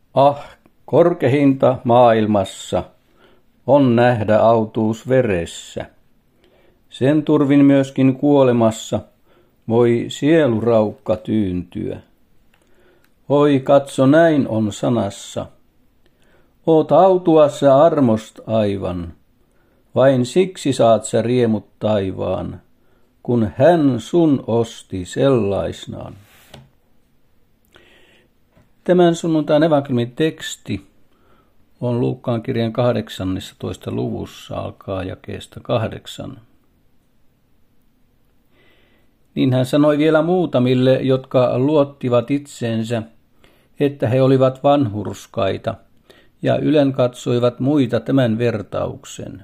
Korkeinta maailmassa on nähdä autuus veressä. Sen turvin myöskin kuolemassa voi sieluraukka tyyntyä. Oi katso, näin on sanassa. Oot autuassa armost aivan, vain siksi saat sä riemut taivaan, kun hän sun osti sellaisnaan. Tämän sunnuntain evankeliumin teksti on Luukkaan kirjan 18. luvussa, alkaa jakeesta 8. Niin hän sanoi vielä muutamille, jotka luottivat itseensä, että he olivat vanhurskaita, ja ylenkatsoivat muita tämän vertauksen.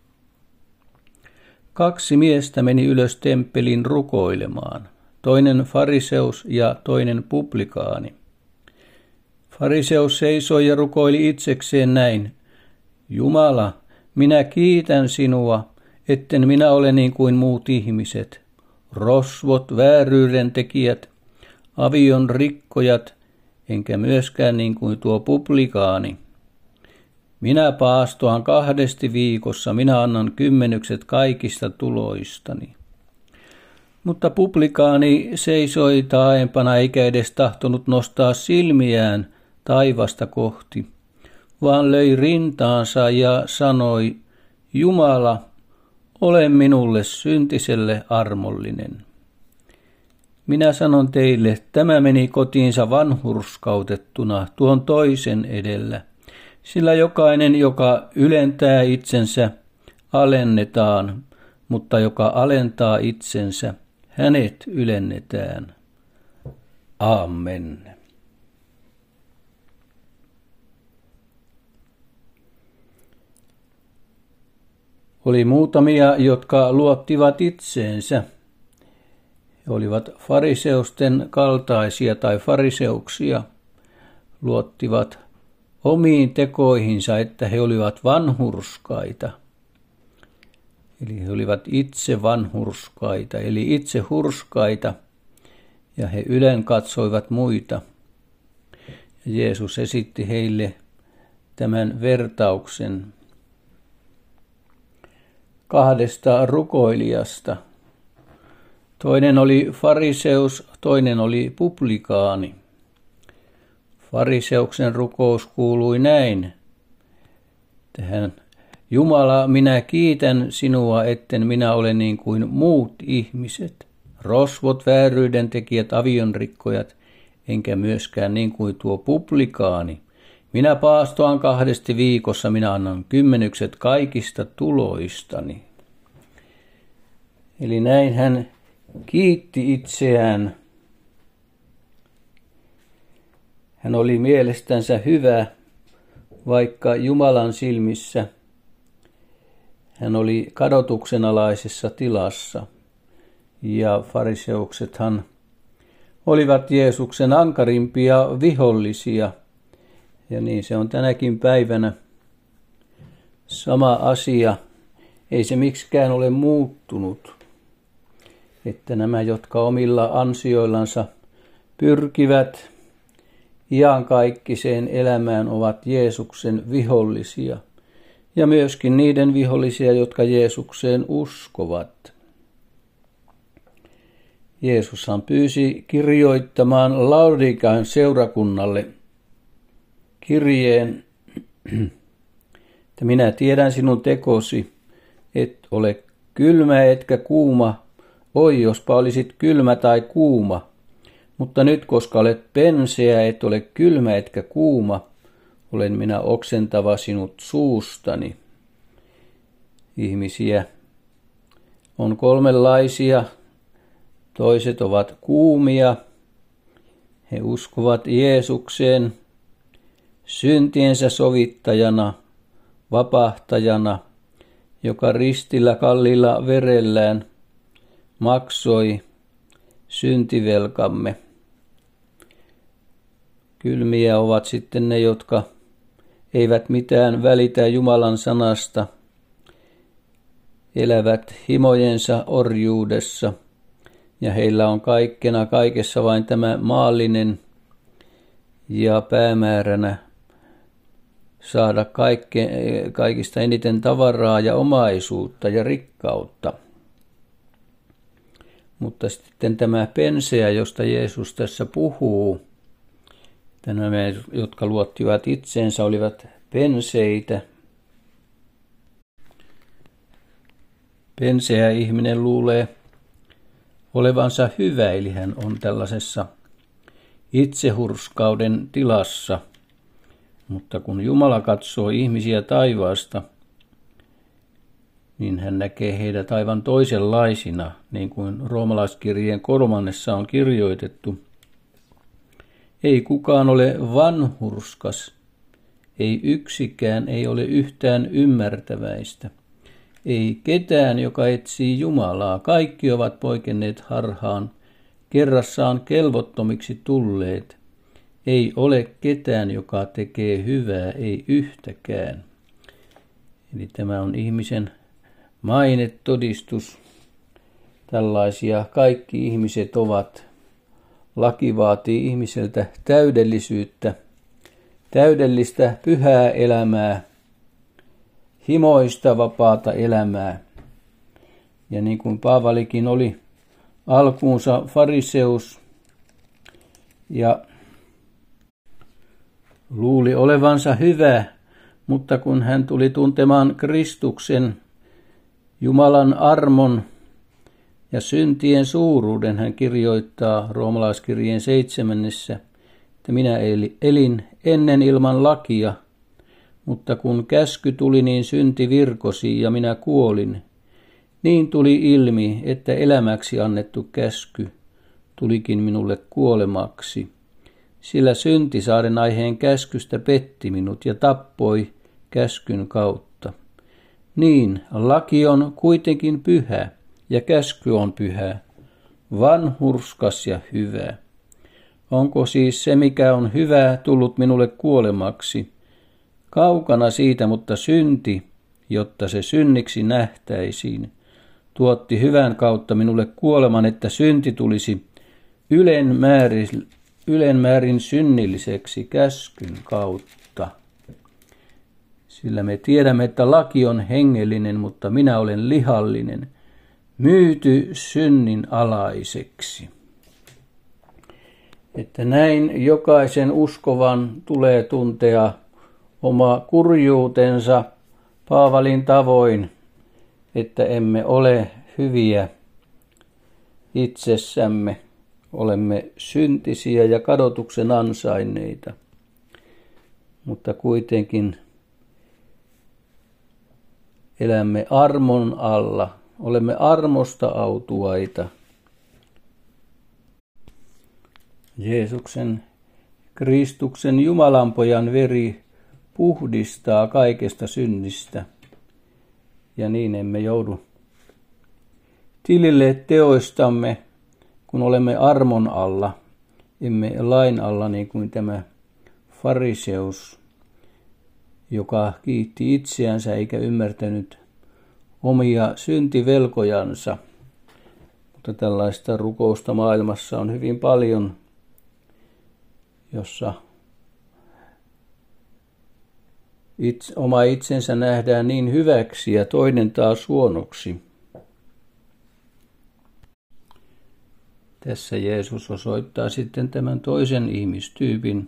2 miestä meni ylös temppeliin rukoilemaan, toinen fariseus ja toinen publikaani. Fariseus seisoi ja rukoili itsekseen näin: Jumala, minä kiitän sinua, etten minä ole niin kuin muut ihmiset, rosvot, vääryyden tekijät, avion rikkojat, enkä myöskään niin kuin tuo publikaani. Minä paastoan 2 viikossa, minä annan 10 kaikista tuloistani. Mutta publikaani seisoi taaempana eikä edes tahtonut nostaa silmiään taivasta kohti, vaan löi rintaansa ja sanoi: Jumala, ole minulle syntiselle armollinen. Minä sanon teille, tämä meni kotiinsa vanhurskautettuna tuon toisen edellä, sillä jokainen, joka ylentää itsensä, alennetaan, mutta joka alentaa itsensä, hänet ylennetään. Amen. Oli muutamia, jotka luottivat itseensä. He olivat fariseusten kaltaisia tai fariseuksia, luottivat omiin tekoihinsa, että he olivat vanhurskaita. Eli he olivat itse vanhurskaita, eli itse hurskaita, ja he ylen katsoivat muita. Ja Jeesus esitti heille tämän vertauksen 2 rukoilijasta. Toinen oli fariseus, toinen oli publikaani. Fariseuksen rukous kuului näin: tähän: Jumala, minä kiitän sinua, etten minä ole niin kuin muut ihmiset, rosvot, vääryyden tekijät, avionrikkojat, enkä myöskään niin kuin tuo publikaani. Minä paastoan 2 viikossa, minä annan 10 kaikista tuloistani. Eli näin hän kiitti itseään. Hän oli mielestänsä hyvä, vaikka Jumalan silmissä hän oli kadotuksenalaisessa tilassa. Ja fariseuksethan olivat Jeesuksen ankarimpia vihollisia. Ja niin se on tänäkin päivänä sama asia. Ei se miksikään ole muuttunut, että nämä, jotka omilla ansioillansa pyrkivät iankaikkiseen elämään, ovat Jeesuksen vihollisia. Ja myöskin niiden vihollisia, jotka Jeesukseen uskovat. Jeesushan pyysi kirjoittamaan Laodikan seurakunnalle kirjeen, että minä tiedän sinun tekosi, et ole kylmä etkä kuuma. Oi, jospa olisit kylmä tai kuuma, mutta nyt koska olet penseä, et ole kylmä etkä kuuma, olen minä oksentava sinut suustani. Ihmisiä on 3 Toiset ovat kuumia. He uskovat Jeesukseen syntiensä sovittajana, vapahtajana, joka ristillä kalliilla verellään maksoi syntivelkamme. Kylmiä ovat sitten ne, jotka eivät mitään välitä Jumalan sanasta, elävät himojensa orjuudessa, ja heillä on kaikessa vain tämä maallinen ja päämääränä saada kaikista eniten tavaraa ja omaisuutta ja rikkautta. Mutta sitten tämä penseä, josta Jeesus tässä puhuu, nämä, jotka luottivat itseensä, olivat penseitä. Penseä ihminen luulee olevansa hyvä, eli hän on tällaisessa itsehurskauden tilassa. Mutta kun Jumala katsoo ihmisiä taivaasta, niin hän näkee heidät aivan toisenlaisina, niin kuin roomalaiskirjeen 3. on kirjoitettu. Ei kukaan ole vanhurskas, ei yksikään ei ole yhtään ymmärtäväistä. Ei ketään, joka etsii Jumalaa. Kaikki ovat poikenneet harhaan, kerrassaan kelvottomiksi tulleet. Ei ole ketään, joka tekee hyvää, ei yhtäkään. Eli tämä on ihmisen mainetodistus. Tällaisia kaikki ihmiset ovat. Laki vaatii ihmiseltä täydellisyyttä, täydellistä pyhää elämää, himoista vapaata elämää. Ja niin kuin Paavalikin oli alkuunsa fariseus ja luuli olevansa hyvä, mutta kun hän tuli tuntemaan Kristuksen, Jumalan armon ja syntien suuruuden, hän kirjoittaa roomalaiskirjeen 7, että minä elin ennen ilman lakia, mutta kun käsky tuli, niin synti virkosi ja minä kuolin. Niin tuli ilmi, että elämäksi annettu käsky tulikin minulle kuolemaksi. Sillä synti saaden aiheen käskystä petti minut ja tappoi käskyn kautta. Niin, laki on kuitenkin pyhä ja käsky on pyhä, vanhurskas ja hyvä. Onko siis se, mikä on hyvää, tullut minulle kuolemaksi? Kaukana siitä, mutta synti, jotta se synniksi nähtäisiin, tuotti hyvän kautta minulle kuoleman, että synti tulisi ylenmäärin synnilliseksi käskyn kautta. Sillä me tiedämme, että laki on hengellinen, mutta minä olen lihallinen, myyty synnin alaiseksi. Että näin jokaisen uskovan tulee tuntea oma kurjuutensa Paavalin tavoin, että emme ole hyviä itsessämme, olemme syntisiä ja kadotuksen ansainneita, mutta kuitenkin elämme armon alla, olemme armosta autuaita. Jeesuksen, Kristuksen Jumalanpojan veri puhdistaa kaikesta synnistä, ja niin emme joudu tilille teoistamme, kun olemme armon alla, emme lain alla niin kuin tämä fariseus, joka kiitti itseänsä eikä ymmärtänyt omia syntivelkojansa. Mutta tällaista rukousta maailmassa on hyvin paljon, jossa oma itsensä nähdään niin hyväksi ja toinen taas huonoksi. Tässä Jeesus osoittaa sitten tämän toisen ihmistyypin.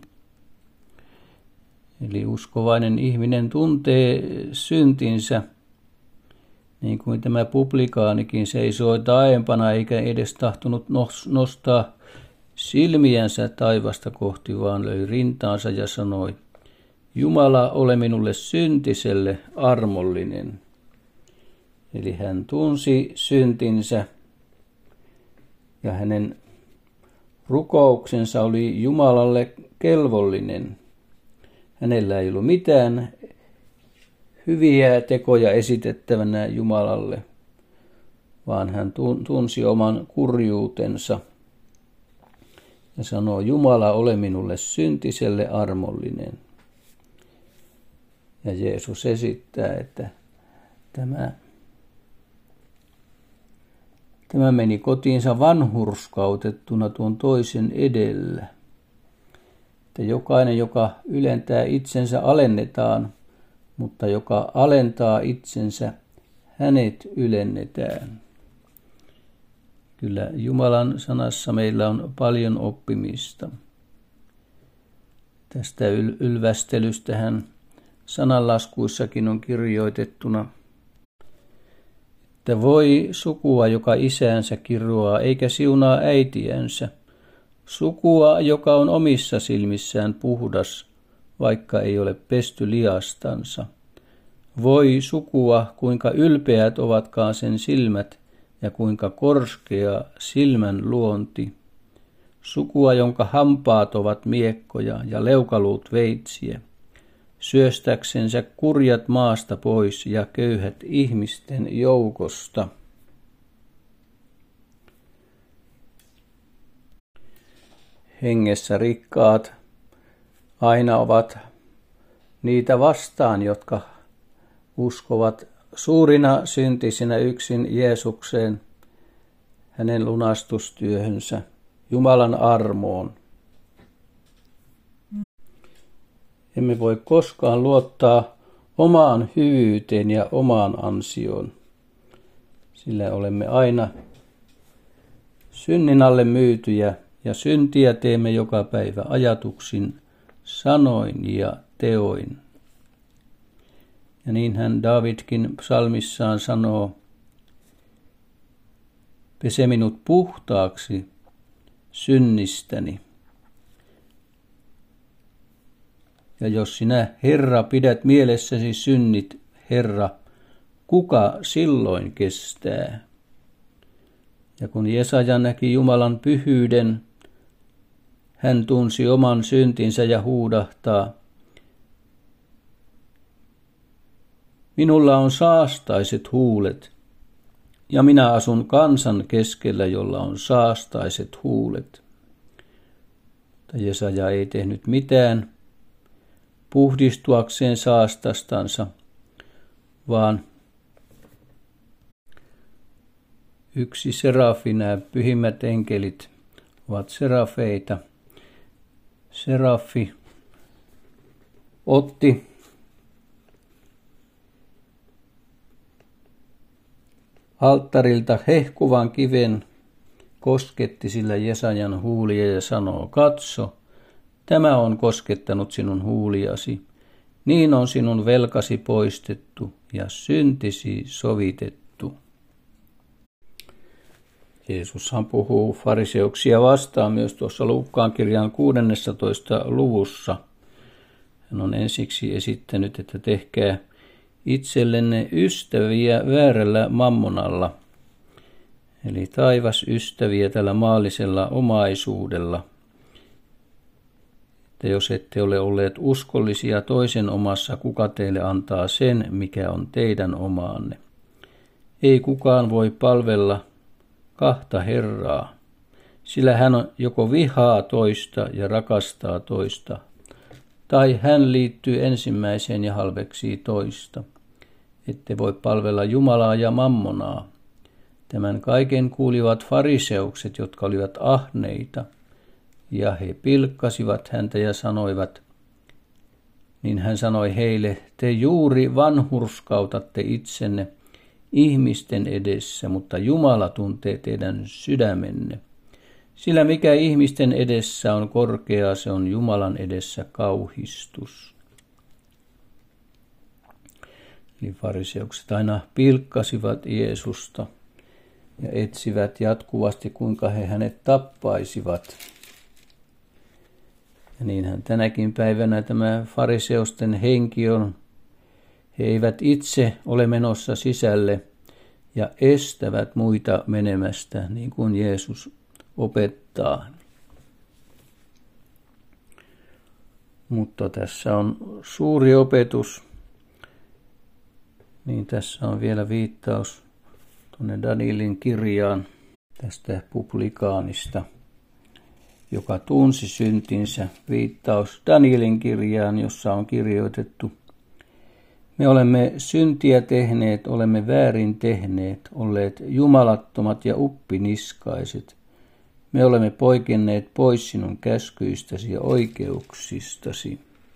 Eli uskovainen ihminen tuntee syntinsä, niin kuin tämä publikaanikin seisoi taaempana eikä edes tahtonut nostaa silmiänsä taivasta kohti, vaan löi rintaansa ja sanoi, Jumala, ole minulle syntiselle armollinen. Eli hän tunsi syntinsä ja hänen rukouksensa oli Jumalalle kelvollinen. Hänellä ei ollut mitään hyviä tekoja esitettävänä Jumalalle, vaan hän tunsi oman kurjuutensa ja sanoi, Jumala, ole minulle syntiselle armollinen. Ja Jeesus esittää, että tämä meni kotiinsa vanhurskautettuna tuon toisen edellä. että jokainen, joka ylentää itsensä, alennetaan, mutta joka alentaa itsensä, hänet ylennetään. Kyllä Jumalan sanassa meillä on paljon oppimista. Tästä ylvästelystähän sananlaskuissakin on kirjoitettuna, että voi sukua, joka isäänsä kiroaa, eikä siunaa äitiänsä. Sukua, joka on omissa silmissään puhdas, vaikka ei ole pesty liastansa. Voi sukua, kuinka ylpeät ovatkaan sen silmät, ja kuinka korskea silmän luonti. Sukua, jonka hampaat ovat miekkoja ja leukaluut veitsiä. Syöstäksensä kurjat maasta pois ja köyhät ihmisten joukosta. Hengessä rikkaat aina ovat niitä vastaan, jotka uskovat suurina syntisinä yksin Jeesukseen, hänen lunastustyöhönsä, Jumalan armoon. Emme voi koskaan luottaa omaan hyvyyteen ja omaan ansioon, sillä olemme aina synnin alle myytyjä ja syntiä teemme joka päivä ajatuksin, sanoin ja teoin. Ja niin hän Davidkin psalmissaan sanoo, pese minut puhtaaksi synnistäni. Ja jos sinä, Herra, pidät mielessäsi synnit, Herra, kuka silloin kestää? Ja kun Jesaja näki Jumalan pyhyyden, hän tunsi oman syntinsä ja huudahtaa, minulla on saastaiset huulet, ja minä asun kansan keskellä, jolla on saastaiset huulet. Mutta Jesaja ei tehnyt mitään puhdistuakseen saastastansa, vaan yksi serafi, nämä pyhimmät enkelit ovat serafeita. Serafi otti alttarilta hehkuvan kiven, kosketti sillä Jesajan huulia ja sanoo, katso, tämä on koskettanut sinun huuliasi, niin on sinun velkasi poistettu ja syntisi sovitettu. Jeesushan puhuu fariseuksia vastaan myös tuossa Luukkaan kirjan 16. luvussa. Hän on ensiksi esittänyt, että tehkää itsellenne ystäviä väärällä mammonalla, eli taivasystäviä tällä maallisella omaisuudella. Että jos ette ole olleet uskollisia toisen omassa, kuka teille antaa sen, mikä on teidän omaanne? Ei kukaan voi palvella kahta Herraa, sillä hän joko vihaa toista ja rakastaa toista, tai hän liittyy ensimmäiseen ja halveksii toista. Ette voi palvella Jumalaa ja mammonaa. Tämän kaiken kuulivat fariseukset, jotka olivat ahneita, ja he pilkkasivat häntä ja sanoivat, niin hän sanoi heille, te juuri vanhurskautatte itsenne ihmisten edessä, mutta Jumala tuntee teidän sydämenne. Sillä mikä ihmisten edessä on korkea, se on Jumalan edessä kauhistus. Eli fariseukset aina pilkkasivat Jeesusta ja etsivät jatkuvasti, kuinka he hänet tappaisivat. Ja niinhän tänäkin päivänä tämä fariseusten henki on. He eivät itse ole menossa sisälle ja estävät muita menemästä, niin kuin Jeesus opettaa. Mutta tässä on suuri opetus. Niin tässä on vielä viittaus tuonne Danielin kirjaan tästä publikaanista, joka tunsi syntinsä. Viittaus Danielin kirjaan, jossa on kirjoitettu, me olemme syntiä tehneet, olemme väärin tehneet, olleet jumalattomat ja uppiniskaiset. me olemme poikenneet pois sinun käskyistäsi ja oikeuksistasi.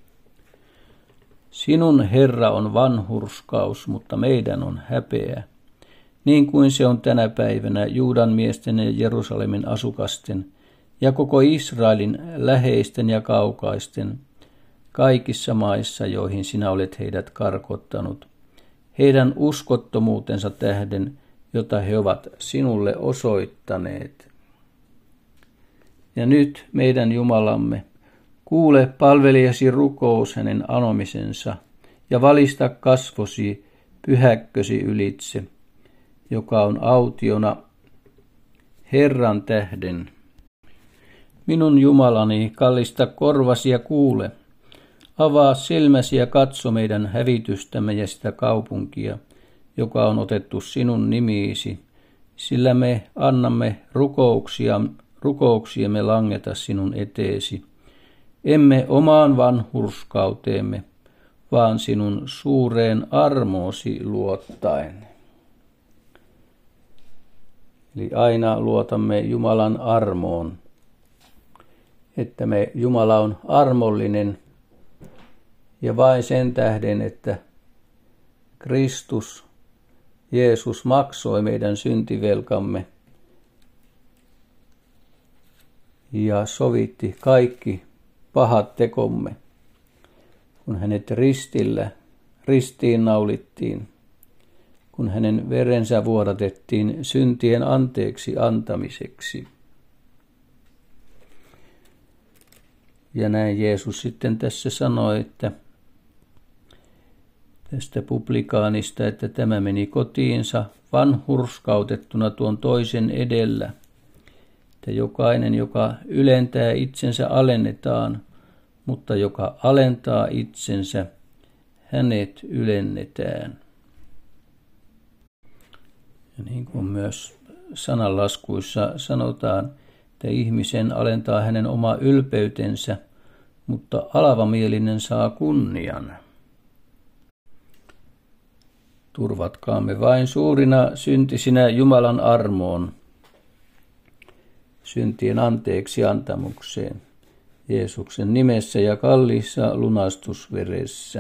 Sinun, Herra, on vanhurskaus, mutta meidän on häpeä, niin kuin se on tänä päivänä Juudan miesten ja Jerusalemin asukasten ja koko Israelin läheisten ja kaukaisten, kaikissa maissa, joihin sinä olet heidät karkottanut, heidän uskottomuutensa tähden, jota he ovat sinulle osoittaneet. Ja nyt, meidän Jumalamme, kuule palvelijasi rukous hänen anomisensa ja valista kasvosi pyhäkkösi ylitse, joka on autiona Herran tähden. Minun Jumalani, kallista korvasi ja kuule. Avaa silmäsi ja katso meidän hävitystämme ja sitä kaupunkia, joka on otettu sinun nimiisi, sillä me annamme rukouksiemme langeta sinun eteesi. Emme omaan vanhurskauteemme, vaan sinun suureen armoosi luottaen. Eli aina luotamme Jumalan armoon, että Jumala on armollinen ja vain sen tähden, että Kristus, Jeesus maksoi meidän syntivelkamme ja sovitti kaikki pahat tekomme, kun hänet ristiin naulittiin, kun hänen verensä vuodatettiin syntien anteeksi antamiseksi. Ja näin Jeesus sitten tässä sanoi, että tästä publikaanista, että tämä meni kotiinsa vanhurskautettuna tuon toisen edellä, että jokainen, joka ylentää itsensä, alennetaan, mutta joka alentaa itsensä, hänet ylennetään. Ja niin kuin myös sananlaskuissa sanotaan, että ihmisen alentaa hänen oma ylpeytensä, mutta alavamielinen saa kunnian. Turvatkaamme vain suurina syntisinä Jumalan armoon, syntien anteeksi antamukseen, Jeesuksen nimessä ja kalliissa lunastusveressä.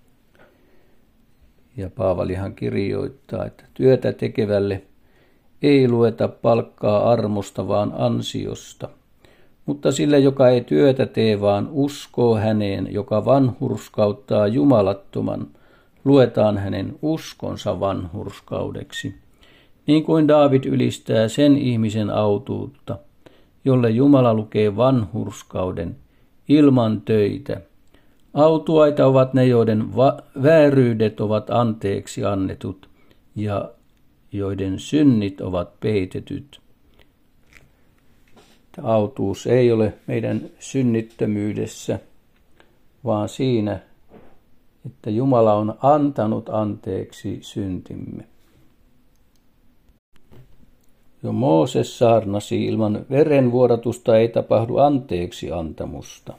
Ja Paavalihan kirjoittaa, että työtä tekevälle ei lueta palkkaa armosta, vaan ansiosta. Mutta sille, joka ei työtä tee, vaan uskoo häneen, joka vanhurskauttaa jumalattoman, luetaan hänen uskonsa vanhurskaudeksi. Niin kuin Daavid ylistää sen ihmisen autuutta, jolle Jumala lukee vanhurskauden ilman töitä. Autuaita ovat ne, joiden vääryydet ovat anteeksi annetut ja joiden synnit ovat peitetyt. Autuus ei ole meidän synnittömyydessä, vaan siinä, että Jumala on antanut anteeksi syntimme. Jo Mooses saarnasi, ilman verenvuodatusta ei tapahdu anteeksi antamusta.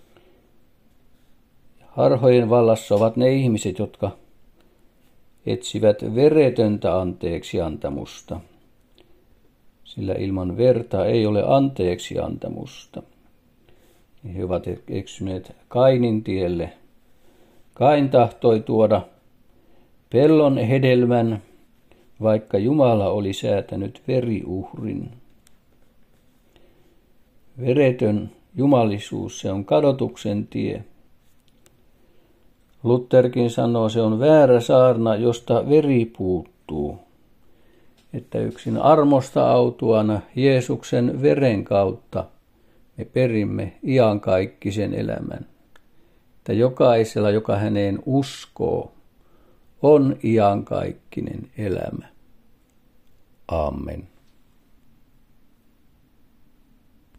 Harhojen vallassa ovat ne ihmiset, jotka etsivät veretöntä anteeksi antamusta, sillä ilman verta ei ole anteeksi antamusta. He ovat eksyneet Kainin tielle. Kain tahtoi tuoda pellon hedelmän, vaikka Jumala oli säätänyt veriuhrin. Veretön jumalisuus, se on kadotuksen tie. Lutherkin sanoo, se on väärä saarna, josta veri puuttuu. Että yksin armosta autuana Jeesuksen veren kautta me perimme iankaikkisen elämän. Että jokaisella, joka häneen uskoo, on iankaikkinen elämä. Amen.